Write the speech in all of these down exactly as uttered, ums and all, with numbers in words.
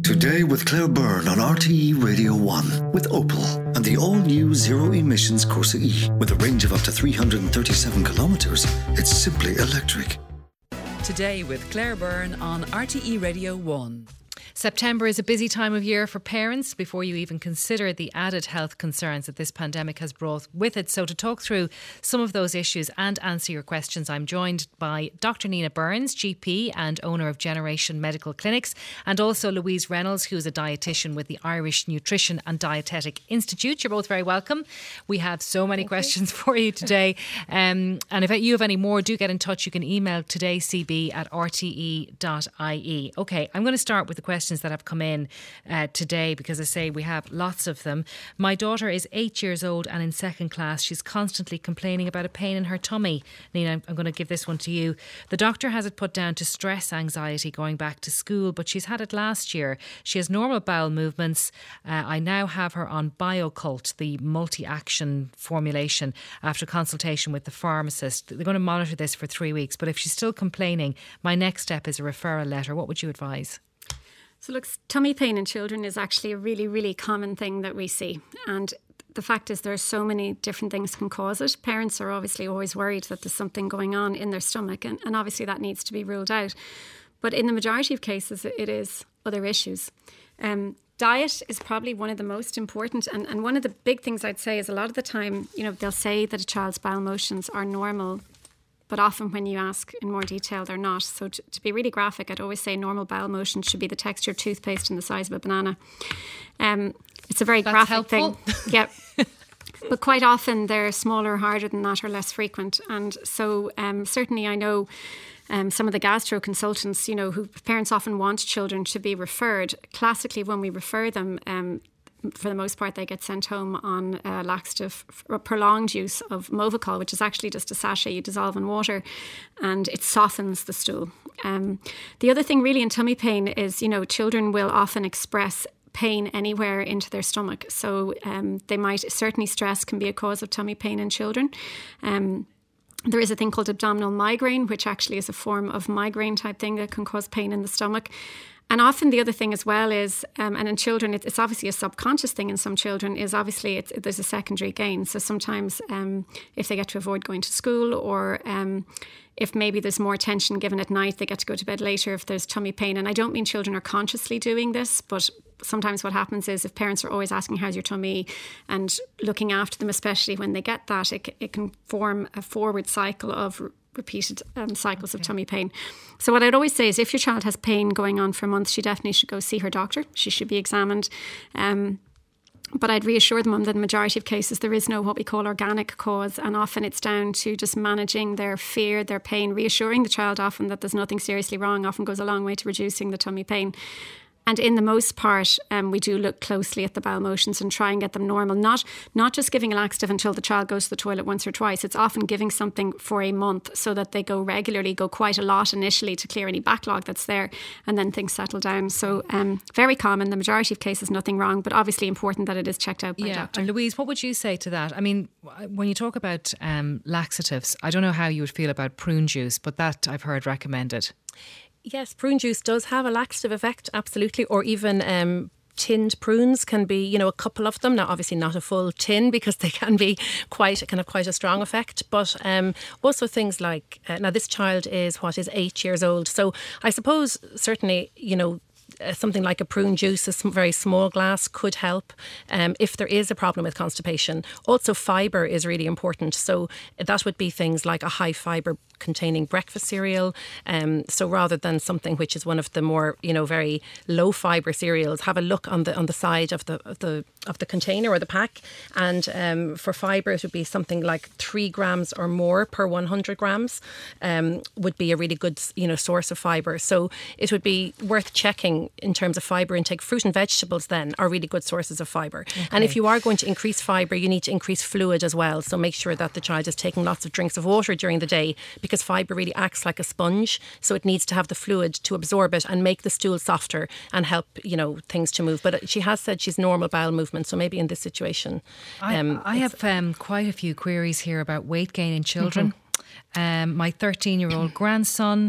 Today with Claire Byrne on R T E Radio one with Opel and the all-new zero-emissions Corsa E. With a range of up to three hundred thirty-seven kilometres, it's simply electric. Today with Claire Byrne on R T E Radio one. September is a busy time of year for parents before you even consider the added health concerns that this pandemic has brought with it. So to talk through some of those issues and answer your questions, I'm joined by Doctor Nina Burns, G P and owner of Generation Medical Clinics, and also Louise Reynolds, who's a dietitian with the Irish Nutrition and Dietetic Institute. You're both very welcome. We have so many Thank questions you. for you today. Um, and if you have any more, do get in touch. You can email todaycb at r t e dot i e. OK, I'm going to start with the questions that have come in uh, today, because I say we have lots of them. My daughter is eight years old and in second class. She's constantly complaining about a pain in her tummy. Nina, I'm, I'm going to give this one to you. The doctor has it put down to stress anxiety going back to school, but she's had it last year. She has normal bowel movements. Uh, I now have her on Biocult, the multi-action formulation, after consultation with the pharmacist. They're going to monitor this for three weeks, but if she's still complaining, my next step is a referral letter. What would you advise? So look, tummy pain in children is actually a really, really common thing that we see. And the fact is there are so many different things can cause it. Parents are obviously always worried that there's something going on in their stomach, and, and obviously that needs to be ruled out. But in the majority of cases, it is other issues. Um, diet is probably one of the most important. And, and one of the big things I'd say is a lot of the time, you know, they'll say that a child's bowel motions are normal, but often when you ask in more detail, they're not. So to, to be really graphic, I'd always say normal bowel motion should be the texture of toothpaste and the size of a banana. Um, it's a very That's graphic helpful. thing. Yeah. But quite often they're smaller, harder than that, or less frequent. And so um, certainly I know um, some of the gastro consultants, you know, who parents often want children to be referred. Classically, when we refer them, um, for the most part, they get sent home on uh, laxative, prolonged use of Movicol, which is actually just a sachet you dissolve in water, and it softens the stool. Um, the other thing really in tummy pain is, you know, children will often express pain anywhere into their stomach. So um, they might, certainly stress can be a cause of tummy pain in children. Um, There is a thing called abdominal migraine, which actually is a form of migraine type thing that can cause pain in the stomach. And often the other thing as well is, um, and in children, it, it's obviously a subconscious thing in some children, is obviously it's, there's a secondary gain. So sometimes um, if they get to avoid going to school, or um, if maybe there's more attention given at night, they get to go to bed later if there's tummy pain. And I don't mean children are consciously doing this, but sometimes what happens is if parents are always asking, how's your tummy, and looking after them, especially when they get that, it, it can form a forward cycle of repeated um, cycles okay. of tummy pain. So what I'd always say is if your child has pain going on for a month, she definitely should go see her doctor. She should be examined. Um, but I'd reassure them that in the majority of cases there is no what we call organic cause, and often it's down to just managing their fear, their pain. Reassuring the child often that there's nothing seriously wrong often goes a long way to reducing the tummy pain. And in the most part, um, we do look closely at the bowel motions and try and get them normal. Not not just giving a laxative until the child goes to the toilet once or twice. It's often giving something for a month so that they go regularly, go quite a lot initially to clear any backlog that's there, and then things settle down. So um, very common. The majority of cases, nothing wrong, but obviously important that it is checked out by yeah. a doctor. And Louise, what would you say to that? I mean, when you talk about um, laxatives, I don't know how you would feel about prune juice, but that I've heard recommended. Yes, prune juice does have a laxative effect, absolutely. Or even um, tinned prunes can be, you know, a couple of them. Now, obviously not a full tin because they can be quite, can have quite a strong effect. But um, also things like, uh, now this child is, what, is eight years old. So I suppose certainly, you know, Uh, something like a prune juice, a sm- very small glass, could help um, if there is a problem with constipation. Also, fibre is really important. So that would be things like a high fibre containing breakfast cereal. Um, so rather than something which is one of the more, you know, very low fibre cereals, have a look on the on the side of the of the of the container or the pack. And um, for fibre, it would be something like three grams or more per one hundred grams. Um, would be a really good, you know, source of fibre. So it would be worth checking in terms of fibre intake. Fruit and vegetables then are really good sources of fibre. Okay. And if you are going to increase fibre, you need to increase fluid as well. So make sure that the child is taking lots of drinks of water during the day, because fibre really acts like a sponge. So it needs to have the fluid to absorb it and make the stool softer and help, you know, things to move. But she has said she's normal bowel movement. So maybe in this situation. Um, I, I have um, quite a few queries here about weight gain in children. Mm-hmm. Um, my thirteen-year-old grandson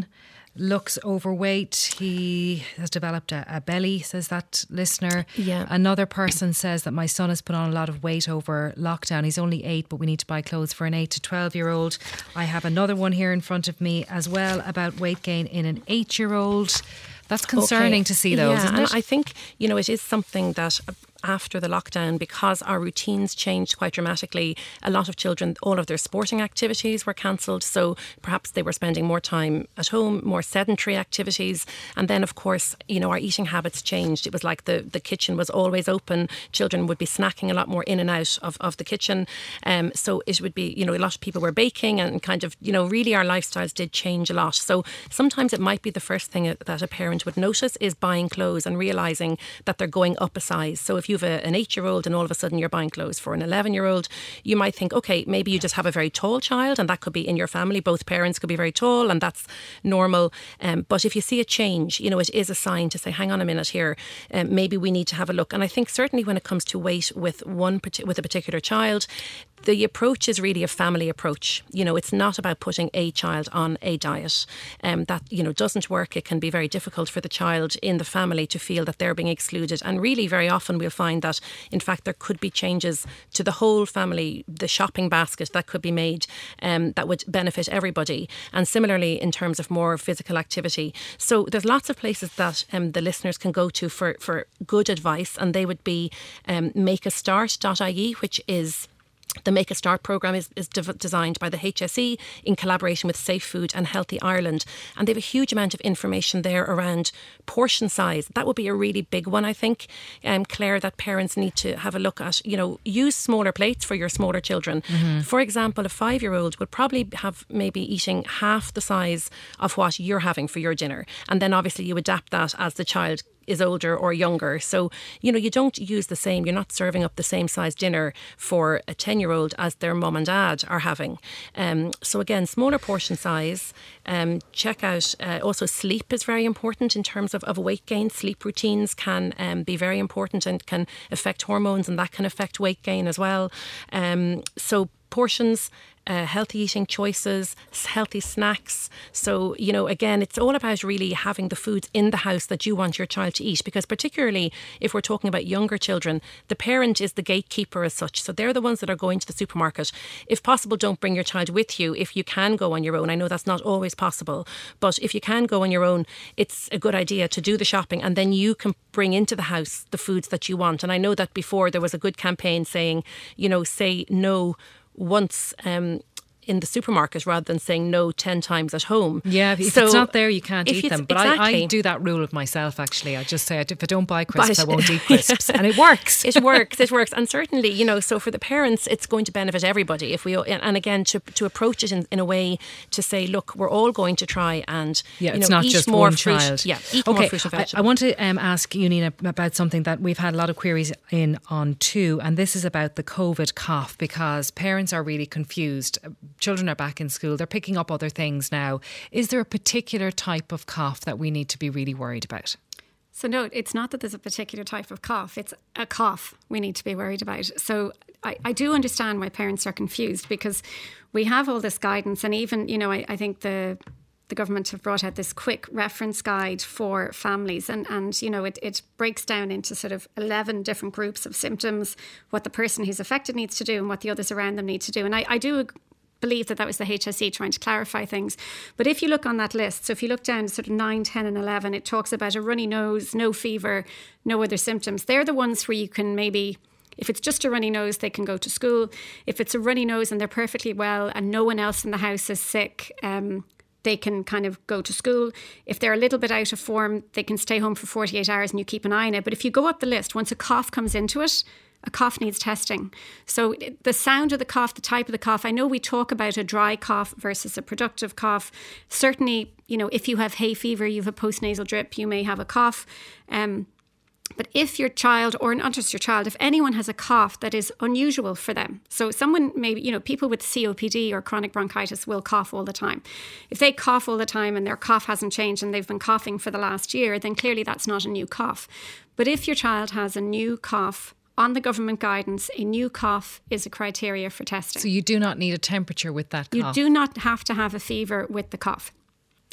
looks overweight. He has developed a, a belly, says that listener. Yeah. Another person says that my son has put on a lot of weight over lockdown. He's only eight, but we need to buy clothes for an eight to twelve year old. I have another one here in front of me as well about weight gain in an eight year old. That's concerning Okay. to see those, yeah, isn't and it? I think, you know, it is something that after the lockdown, because our routines changed quite dramatically, a lot of children, all of their sporting activities were cancelled. So perhaps they were spending more time at home, more sedentary activities. And then, of course, you know, our eating habits changed. It was like the, the kitchen was always open. Children would be snacking a lot more in and out of, of the kitchen. Um, so it would be, you know, a lot of people were baking and kind of, you know, really our lifestyles did change a lot. So sometimes it might be the first thing that a parent would notice is buying clothes and realising that they're going up a size. So if you've a, an eight-year-old and all of a sudden you're buying clothes for an eleven-year-old, you might think, okay, maybe you just have a very tall child, and that could be in your family. Both parents could be very tall, and that's normal. Um, but if you see a change, you know, it is a sign to say, hang on a minute here, um, maybe we need to have a look. And I think certainly when it comes to weight with one with a particular child, the approach is really a family approach. You know, it's not about putting a child on a diet. Um, that, you know, doesn't work. It can be very difficult for the child in the family to feel that they're being excluded. And really, very often we'll find that, in fact, there could be changes to the whole family, the shopping basket that could be made um, that would benefit everybody. And similarly, in terms of more physical activity. So there's lots of places that um, the listeners can go to for, for good advice. And they would be um, make a start dot I E, which is the Make a Start programme is, is de- designed by the H S E in collaboration with Safe Food and Healthy Ireland. And they have a huge amount of information there around portion size. That would be a really big one, I think, um, Claire, that parents need to have a look at. You know, use smaller plates for your smaller children. Mm-hmm. For example, a five-year-old would probably have maybe eating half the size of what you're having for your dinner. And then obviously you adapt that as the child is older or younger. So, you know, you don't use the same, you're not serving up the same size dinner for a ten-year-old as their mum and dad are having. Um, so again, smaller portion size. Um, check out, uh, also sleep is very important in terms of, of weight gain. Sleep routines can um, be very important and can affect hormones, and that can affect weight gain as well. Um, so portions, uh, healthy eating choices, healthy snacks. So, you know, again, it's all about really having the foods in the house that you want your child to eat, because particularly if we're talking about younger children, the parent is the gatekeeper as such. So they're the ones that are going to the supermarket. If possible, don't bring your child with you if you can go on your own. I know that's not always possible, but if you can go on your own, it's a good idea to do the shopping, and then you can bring into the house the foods that you want. And I know that before there was a good campaign saying, you know, say no once um, in the supermarket rather than saying no ten times at home. Yeah, if so it's not there, you can't eat it's, them. But exactly. I, I do that rule with myself, actually. I just say, if I don't buy But, crisps, I won't eat crisps. And it works. It works, it works. And certainly, you know, so for the parents, it's going to benefit everybody. If we, and again, to, to approach it in, in a way to say, look, we're all going to try and, yeah, you it's know, not eat just more one fruit. child. Yeah, eat okay, more fruit and I, vegetables. I want to um, ask you, Nina, about something that we've had a lot of queries in on too, and this is about the COVID cough, because parents are really confused. Children are back in school, they're picking up other things now. Is there a particular type of cough that we need to be really worried about? So no, it's not that there's a particular type of cough. It's a cough we need to be worried about. So I, I do understand why parents are confused, because we have all this guidance, and even, you know, I, I think the the government have brought out this quick reference guide for families, and, and you know, it, it breaks down into sort of eleven different groups of symptoms, what the person who's affected needs to do and what the others around them need to do. And I, I do believe that that was the H S E trying to clarify things. But if you look on that list, so if you look down to sort of nine, ten and eleven, it talks about a runny nose, no fever, no other symptoms. They're the ones where you can maybe, if it's just a runny nose, they can go to school. If it's a runny nose and they're perfectly well and no one else in the house is sick, um, they can kind of go to school. If they're a little bit out of form, they can stay home for forty-eight hours and you keep an eye on it. But if you go up the list, once a cough comes into it, a cough needs testing. So the sound of the cough, the type of the cough, I know we talk about a dry cough versus a productive cough. Certainly, you know, if you have hay fever, you have a postnasal drip, you may have a cough. Um, but if your child, or not just your child, if anyone has a cough that is unusual for them, so someone maybe, you know, people with C O P D or chronic bronchitis will cough all the time. If they cough all the time and their cough hasn't changed and they've been coughing for the last year, then clearly that's not a new cough. But if your child has a new cough, on the government guidance, a new cough is a criteria for testing. So you do not need a temperature with that cough? You do not have to have a fever with the cough.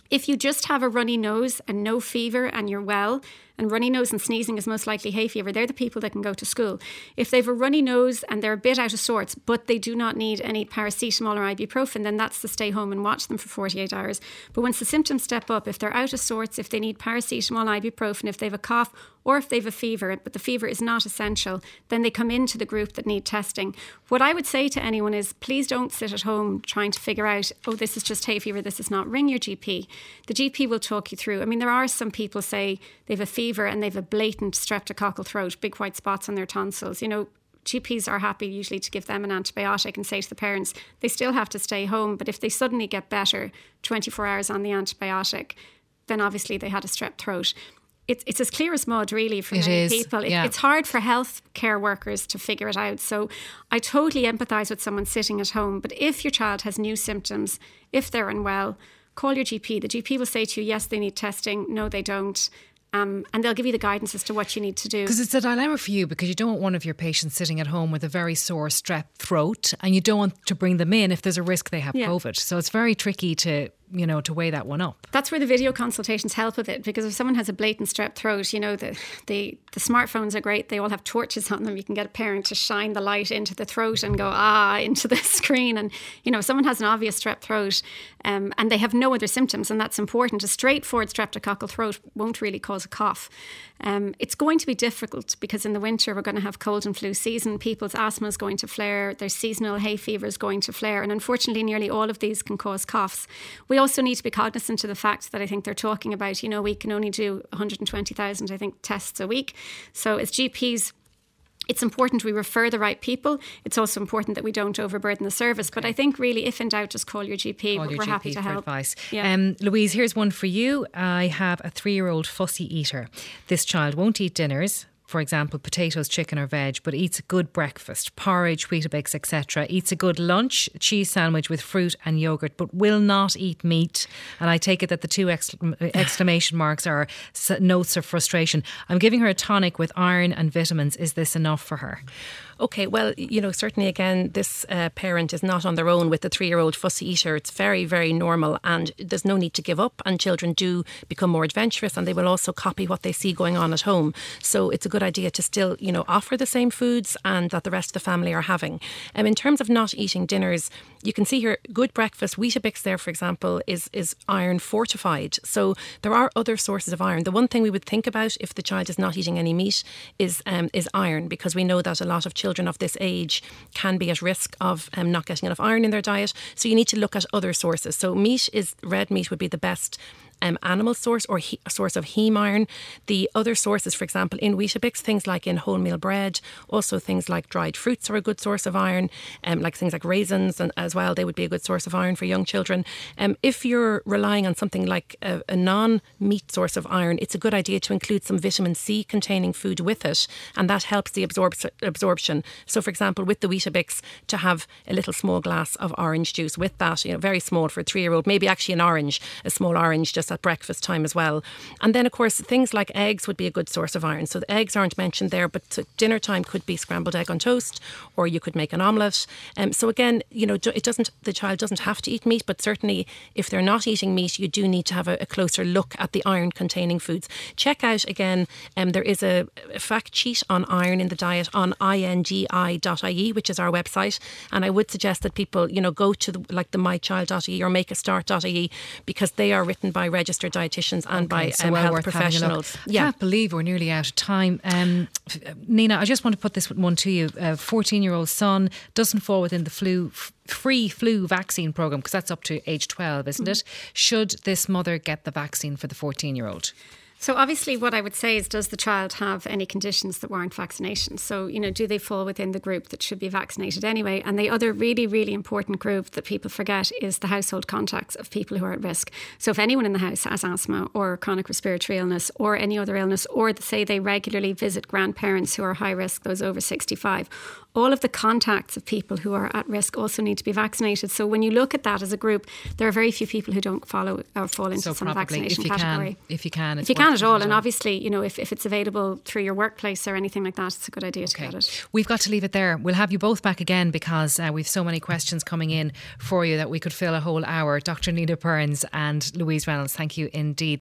If you just have a runny nose and no fever and you're well, and runny nose and sneezing is most likely hay fever, they're the people that can go to school. If they've a runny nose and they're a bit out of sorts, but they do not need any paracetamol or ibuprofen, then that's to stay home and watch them for forty-eight hours. But once the symptoms step up, if they're out of sorts, if they need paracetamol, ibuprofen, if they have a cough, or if they have a fever, but the fever is not essential, then they come into the group that need testing. What I would say to anyone is, please don't sit at home trying to figure out, oh, this is just hay fever, this is not. Ring your G P. The G P will talk you through. I mean, there are some people say they have a fever and they've a blatant streptococcal throat, big white spots on their tonsils. You know, G Ps are happy usually to give them an antibiotic and say to the parents, they still have to stay home. But if they suddenly get better twenty-four hours on the antibiotic, then obviously they had a strep throat. It's, it's as clear as mud, really, for it many is, people. It, yeah. It's hard for healthcare workers to figure it out. So I totally empathise with someone sitting at home. But if your child has new symptoms, if they're unwell, call your G P. The G P will say to you, yes, they need testing. No, they don't. Um, and they'll give you the guidance as to what you need to do. Because it's a dilemma for you, because you don't want one of your patients sitting at home with a very sore strep throat, and you don't want to bring them in if there's a risk they have Yeah. COVID. So it's very tricky to, you know, to weigh that one up. That's where the video consultations help with it, because if someone has a blatant strep throat, you know, the, the, the smartphones are great. They all have torches on them. You can get a parent to shine the light into the throat and go, ah, into the screen. And, you know, if someone has an obvious strep throat um, and they have no other symptoms, and that's important, a straightforward streptococcal throat won't really cause a cough. Um, it's going to be difficult because in the winter we're going to have cold and flu season. People's asthma is going to flare. Their seasonal hay fever is going to flare. And unfortunately, nearly all of these can cause coughs. We also need to be cognizant of the fact that I think they're talking about, you know, we can only do one hundred twenty thousand, I think, tests a week. So as G Ps, it's important we refer the right people. It's also important that we don't overburden the service. Okay. But I think really, if in doubt, just call your G P. Call your We're G P happy to for help. advice. Yeah. Um, Louise, here's one for you. I have a three-year-old fussy eater. This child won't eat dinners, for example, potatoes, chicken or veg, but eats a good breakfast, porridge, Weetabix, et cetera. Eats a good lunch, a cheese sandwich with fruit and yoghurt, but will not eat meat. And I take it that the two exclam- exclamation marks are notes of frustration. I'm giving her a tonic with iron and vitamins. Is this enough for her? Okay, well, you know, certainly again, this uh, parent is not on their own with the three-year-old fussy eater. It's very, very normal, and there's no need to give up. And children do become more adventurous, and they will also copy what they see going on at home. So it's a good idea to still, you know, offer the same foods and that the rest of the family are having. Um, in terms of not eating dinners, you can see here, good breakfast, Weetabix there, for example, is, is iron fortified. So there are other sources of iron. The one thing we would think about if the child is not eating any meat is um, is iron, because we know that a lot of children Children of this age can be at risk of um, not getting enough iron in their diet. So you need to look at other sources. So meat is red meat would be the best Um, animal source or he, a source of heme iron. The other sources, for example, in Weetabix, things like in wholemeal bread, also things like dried fruits are a good source of iron, um, like things like raisins and as well, they would be a good source of iron for young children. Um, if you're relying on something like a, a non-meat source of iron, it's a good idea to include some vitamin C containing food with it, and that helps the absorb- absorption. So, for example, with the Weetabix, to have a little small glass of orange juice with that, you know, very small for a three-year-old, maybe actually an orange, a small orange just at breakfast time as well. And then, of course, things like eggs would be a good source of iron. So the eggs aren't mentioned there, but to dinner time could be scrambled egg on toast, or you could make an omelette. Um, so again, you know, it doesn't. The child doesn't have to eat meat, but certainly if they're not eating meat, you do need to have a, a closer look at the iron-containing foods. Check out again. Um, there is a, a fact sheet on iron in the diet on I N G I dot I E, which is our website. And I would suggest that people, you know, go to the, like the my child dot I E or make a start dot I E, because they are written by registered dietitians and okay, by so um, well health worth professionals. I yeah. can't believe we're nearly out of time. Um, Nina, I just want to put this one to you. A fourteen-year-old son doesn't fall within the flu free flu vaccine programme, because that's up to age twelve, isn't mm-hmm. it? Should this mother get the vaccine for the fourteen-year-old? So obviously what I would say is, does the child have any conditions that warrant vaccination? So, you know, do they fall within the group that should be vaccinated anyway? And the other really, really important group that people forget is the household contacts of people who are at risk. So if anyone in the house has asthma or chronic respiratory illness or any other illness, or say they regularly visit grandparents who are high risk, those over sixty-five, all of the contacts of people who are at risk also need to be vaccinated. So when you look at that as a group, there are very few people who don't follow or fall into so some probably, vaccination if you category. Can, if you can, if you can at all, and obviously, you know, if, if it's available through your workplace or anything like that, it's a good idea okay. to get it. We've got to leave it there. We'll have you both back again because uh, we've so many questions coming in for you that we could fill a whole hour. Doctor Nina Burns and Louise Reynolds, thank you indeed.